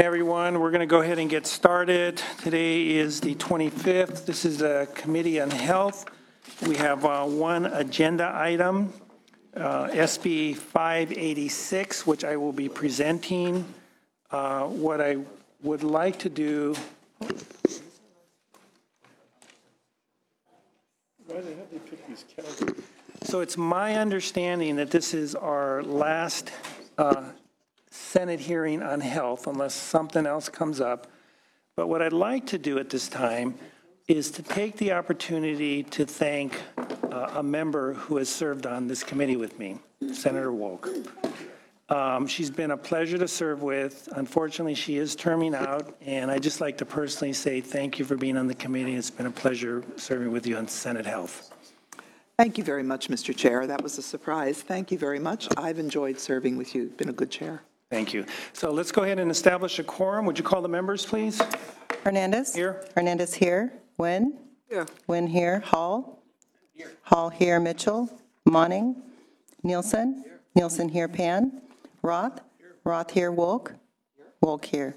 Everyone, we're going to go ahead and get started. Today is the 25th. This is the Committee on Health. We have one agenda item, SB 586, which I will be presenting. What I would like to do. Why the hell did they pick these calendars? So it's my understanding that this is our last Senate hearing on health, unless something else comes up. But what I'd like to do at this time is to take the opportunity to thank a member who has served on this committee with me, Senator Wolk. She's been a pleasure to serve with. Unfortunately, she is terming out, and I'd just like to personally say thank you for being on the committee. It's been a pleasure serving with you on Senate Health. Thank you very much, Mr. Chair. That was a surprise. Thank you very much. I've enjoyed serving with you. You've been a good chair. Thank you. So let's go ahead and establish a quorum. Would you call the members, please? Hernandez? Here. Hernandez here. Nguyen? Here. Nguyen here. Hall? Here. Hall here. Mitchell? Monning? Nielsen? Here. Nielsen here. Pan? Roth? Here. Roth here. Wolk? Here. Wolk here.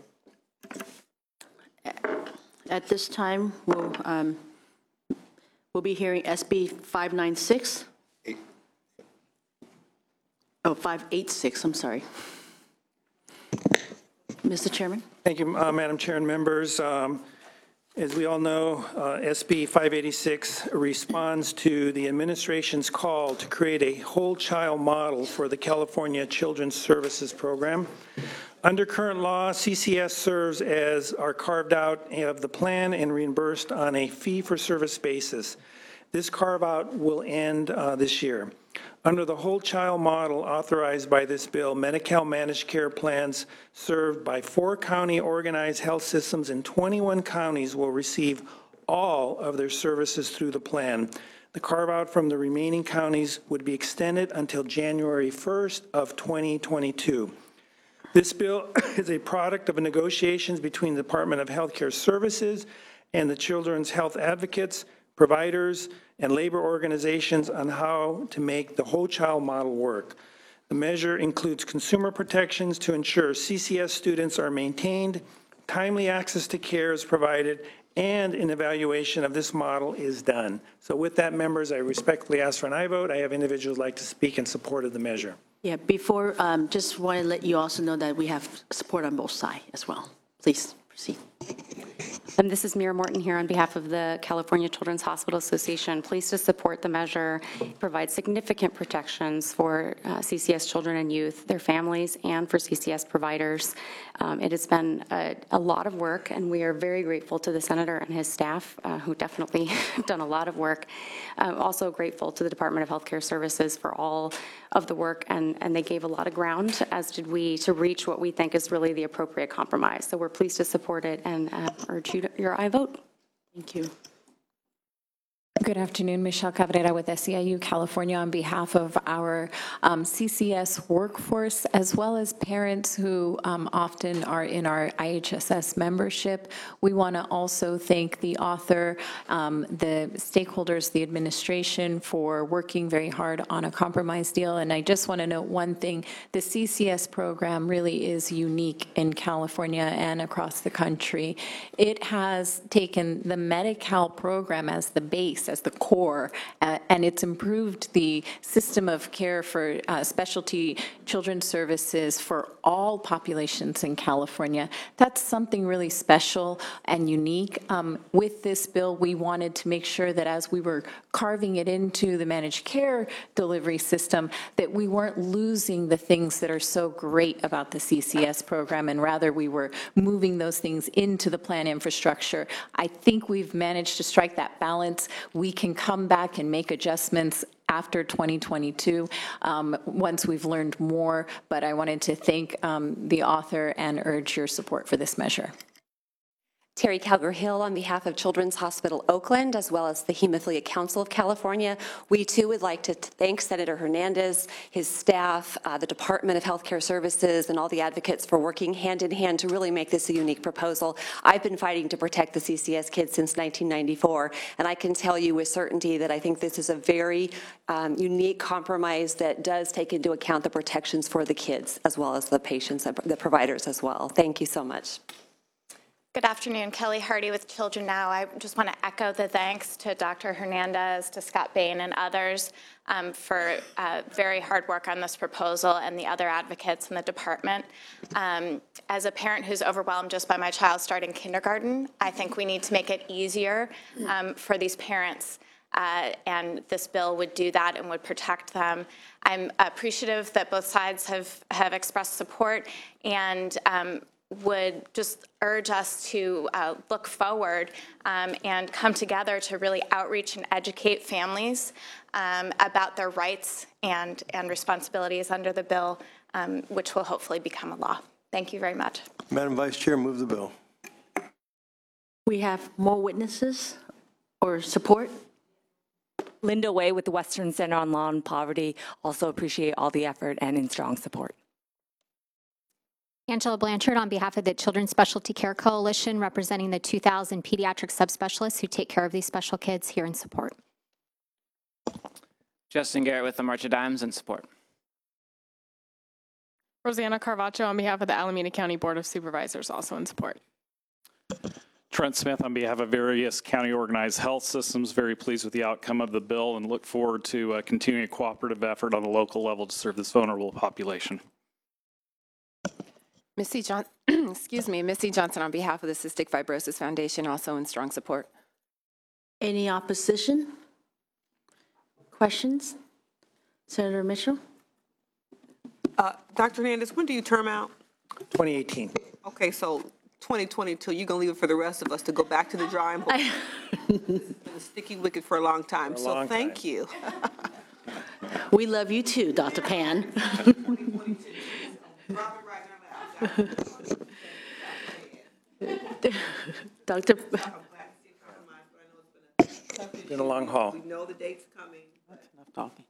At this time, we'll be hearing SB 596. Oh, 586, I'm sorry. Mr. Chairman? Thank you, Madam Chair and members. As we all know, SB 586 responds to the administration's call to create a whole child model for the California Children's Services Program. Under current law, CCS serves as are carved out of the plan and reimbursed on a fee-for-service basis. This carve-out will end this year. Under the whole child model authorized by this bill, Medi-Cal managed care plans served by 4 county organized health systems in 21 counties will receive all of their services through the plan. The carve-out from the remaining counties would be extended until January 1st of 2022. This bill is a product of negotiations between the Department of Healthcare Services and the Children's Health Advocates, providers, and labor organizations on how to make the whole child model work. The measure includes consumer protections to ensure CCS students are maintained, timely access to care is provided, and an evaluation of this model is done. So with that, members, I respectfully ask for an aye vote. I have individuals who would like to speak in support of the measure. Yeah, before, just want to let you also know that we have support on both sides as well. Please proceed. This is Mira Morton here on behalf of the California Children's Hospital Association. Pleased to support the measure. It provides significant protections for CCS children and youth, their families, and for CCS providers. It has been a lot of work, and we are very grateful to the Senator and his staff, who definitely have done a lot of work. Also grateful to the Department of Healthcare Services for all of the work, and they gave a lot of ground, as did we, to reach what we think is really the appropriate compromise. So we're pleased to support it and urge you to your aye vote. Thank you. Good afternoon, Michelle Cabrera with SEIU California on behalf of our CCS workforce, as well as parents who often are in our IHSS membership. We want to also thank the author, the stakeholders, the administration for working very hard on a compromise deal. And I just want to note one thing, the CCS program really is unique in California and across the country. It has taken the Medi-Cal program as the base, as the core, and it's improved the system of care for specialty children's services for all populations in California. That's something really special and unique. With this bill, we wanted to make sure that as we were carving it into the managed care delivery system, that we weren't losing the things that are so great about the CCS program, and rather we were moving those things into the plan infrastructure. I think we've managed to strike that balance. We can come back and make adjustments after 2022 once we've learned more, but I wanted to thank the author and urge your support for this measure. Terry Calgar-Hill on behalf of Children's Hospital Oakland, as well as the Hemophilia Council of California. We too would like to thank Senator Hernandez, his staff, the Department of Healthcare Services, and all the advocates for working hand in hand to really make this a unique proposal. I've been fighting to protect the CCS kids since 1994, and I can tell you with certainty that I think this is a very unique compromise that does take into account the protections for the kids as well as the patients and the providers as well. Thank you so much. Good afternoon, Kelly Hardy with Children Now. I just want to echo the thanks to Dr. Hernandez, to Scott Bain and others for very hard work on this proposal and the other advocates in the department. As a parent who's overwhelmed just by my child starting kindergarten, I think we need to make it easier for these parents. And this bill would do that and would protect them. I'm appreciative that both sides have expressed support and would just urge us to look forward and come together to really outreach and educate families about their rights and responsibilities under the bill, which will hopefully become a law. Thank you very much. Madam Vice Chair, move the bill. We have more witnesses or support? Linda Way with the Western Center on Law and Poverty. Also appreciate all the effort and in strong support. Angela Blanchard on behalf of the Children's Specialty Care Coalition, representing the 2,000 pediatric subspecialists who take care of these special kids, here in support. Justin Garrett with the March of Dimes in support. Rosanna Carvacho on behalf of the Alameda County Board of Supervisors, also in support. Trent Smith on behalf of various county organized health systems, very pleased with the outcome of the bill and look forward to continuing a cooperative effort on the local level to serve this vulnerable population. Missy Johnson on behalf of the Cystic Fibrosis Foundation, also in strong support. Any opposition? Questions? Senator Mitchell? Dr. Hernandez, when do you term out? 2018. Okay, so 2022, you're going to leave it for the rest of us to go back to the drawing board. It's been a sticky wicket for a long time, so thank you. We love you too, Dr. Pan. Dr. It's been a long haul. We know the date's coming. That's enough talking.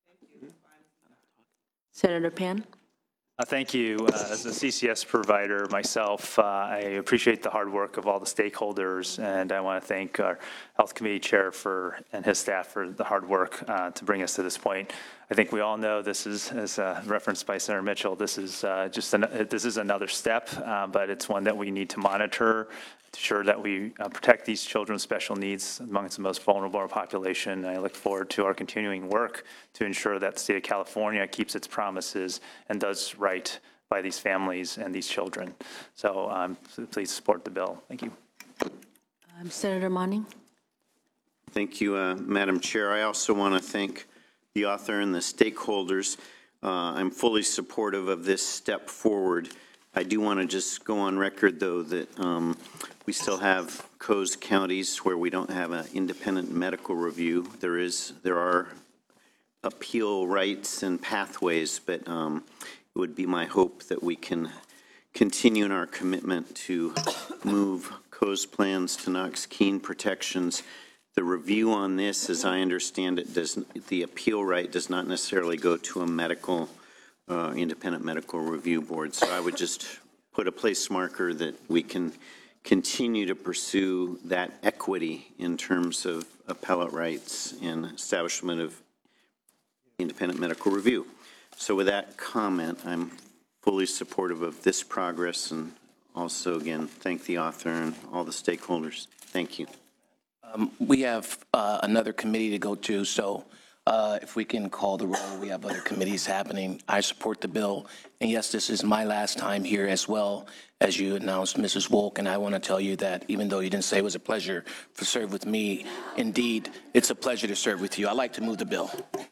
Senator Pan? Thank you. As a CCS provider myself, I appreciate the hard work of all the stakeholders, and I want to thank our Health Committee Chair and his staff for the hard work to bring us to this point. I think we all know this is, as referenced by Senator Mitchell, this is this is another step, but it's one that we need to monitor to ensure that we protect these children with special needs amongst the most vulnerable in our population. I look forward to our continuing work to ensure that the state of California keeps its promises and does right by these families and these children. So please support the bill. Thank you. Senator Monning? Thank you, Madam Chair. I also want to thank the author and the stakeholders. I'm fully supportive of this step forward. I do want to just go on record, though, that we still have Coast counties where we don't have an independent medical review. There are appeal rights and pathways, but it would be my hope that we can continue in our commitment to move Coast plans to Knox-Keene protections. The review on this, as I understand it, the appeal right does not necessarily go to a medical, independent medical review board. So I would just put a place marker that we can continue to pursue that equity in terms of appellate rights and establishment of independent medical review. So with that comment, I'm fully supportive of this progress, and also, again, thank the author and all the stakeholders. Thank you. We have another committee to go to, so if we can call the roll, we have other committees happening. I support the bill, and yes, this is my last time here as well, as you announced, Mrs. Wolk, and I want to tell you that even though you didn't say it was a pleasure to serve with me, indeed, it's a pleasure to serve with you. I'd like to move the bill.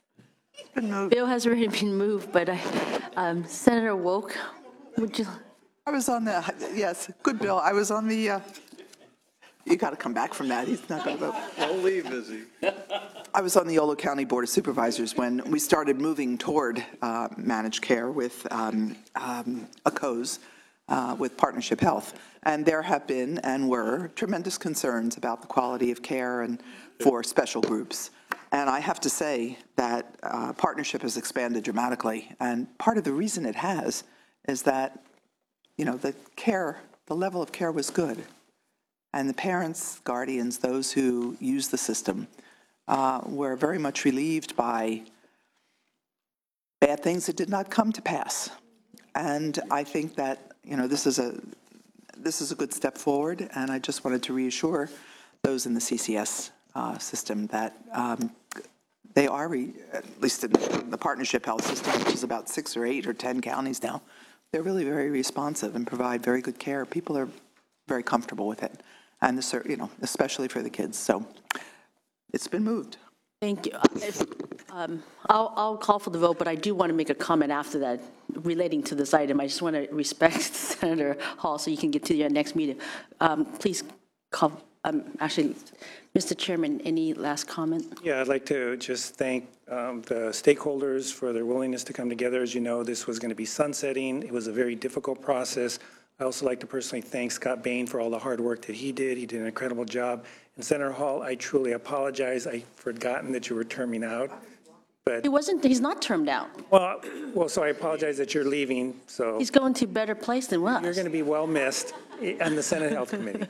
Bill has already been moved, but Senator Wolk, would you? I was on the, yes, good bill. I was on the, you got to come back from that. He's not going to vote. Don't leave, Izzy. I was on the Yolo County Board of Supervisors when we started moving toward managed care with a COS. with Partnership Health. And there have been and were tremendous concerns about the quality of care and for special groups. And I have to say that Partnership has expanded dramatically. And part of the reason it has is that, the level of care was good. And the parents, guardians, those who use the system were very much relieved by bad things that did not come to pass. And I think that, this is a good step forward, and I just wanted to reassure those in the CCS system that they are, at least in the Partnership Health system, which is about 6 or 8 or 10 counties now, they're really very responsive and provide very good care. People are very comfortable with it, and especially for the kids. So it's been moved. Thank you. I'll call for the vote, but I do want to make a comment after that relating to this item. I just want to respect Senator Hall so you can get to your next meeting. Please call, actually, Mr. Chairman, any last comment? Yeah, I'd like to just thank the stakeholders for their willingness to come together. As you know, this was going to be sunsetting. It was a very difficult process. I also like to personally thank Scott Bain for all the hard work that he did. He did an incredible job. And Senator Hall, I truly apologize. I'd forgotten that you were terming out. But he's not termed out. Well, so I apologize that you're leaving, so. He's going to a better place than us. You're going to be well missed on the Senate Health Committee.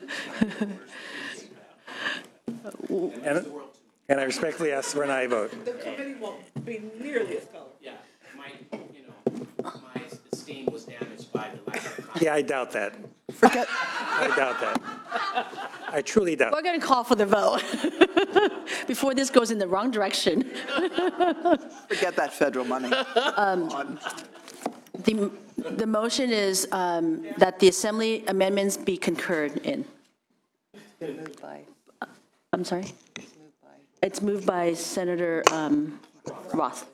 And I respectfully ask for an aye vote. The committee won't be nearly as colorful. Yeah, my esteem was damaged by the lack of. Yeah, I doubt that. I doubt that. I truly doubt. We're going to call for the vote before this goes in the wrong direction. Forget that federal money. The motion is that the Assembly amendments be concurred in. I'm sorry? It's moved by Senator Roth.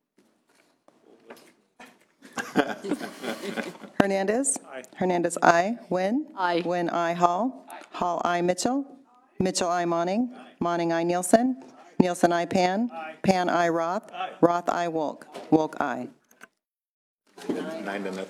Hernandez? Aye. Hernandez, aye. Nguyen? Aye. Nguyen, aye. Hall? Hall, aye. Mitchell? Mitchell, aye. Monning? Monning, aye. Nielsen? Nielsen, aye. Pan? Pan, aye. Roth? Roth, aye. Wolk? Wolk, aye. 9-0.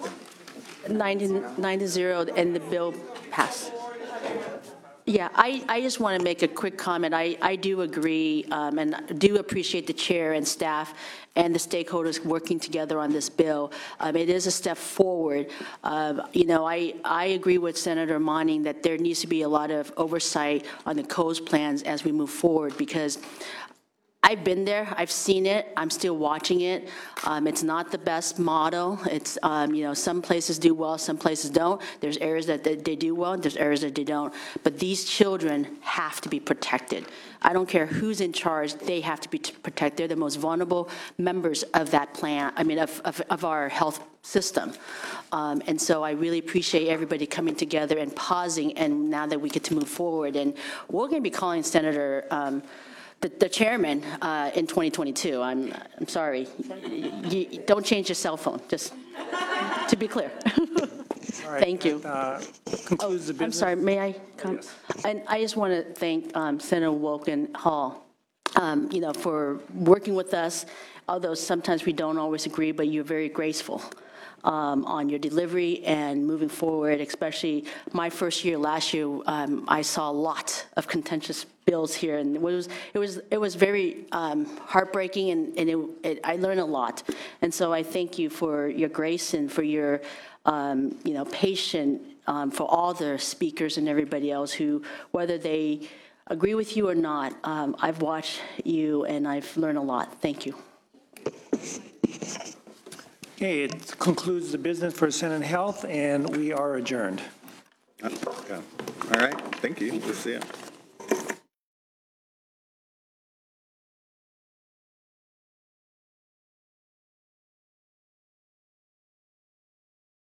9-0, and the bill passed. Yeah, I just want to make a quick comment. I do agree and do appreciate the chair and staff and the stakeholders working together on this bill. It is a step forward. I agree with Senator Monning that there needs to be a lot of oversight on the COES plans as we move forward, because I've been there, I've seen it, I'm still watching it. It's not the best model. It's, some places do well, some places don't. There's areas that they do well, there's areas that they don't. But these children have to be protected. I don't care who's in charge, they have to be protected. They're the most vulnerable members of that plan, of our health system. And so I really appreciate everybody coming together and pausing, and now that we get to move forward. And we're going to be calling Senator the chairman in 2022. I'm sorry. Don't change your cell phone, just to be clear. All right, Thank you. Concludes the business. I'm sorry, may I come? And I just want to thank Senator Wilken Hall, for working with us, although sometimes we don't always agree, but you're very graceful on your delivery and moving forward, especially my first year last year. I saw a lot of contentious bills here, and it was very heartbreaking, and I learned a lot. And so I thank you for your grace and for your patience for all the speakers and everybody else who, whether they agree with you or not, I've watched you and I've learned a lot. Thank you. Okay, it concludes the business for Senate Health, and we are adjourned. All right, thank you. We'll see you.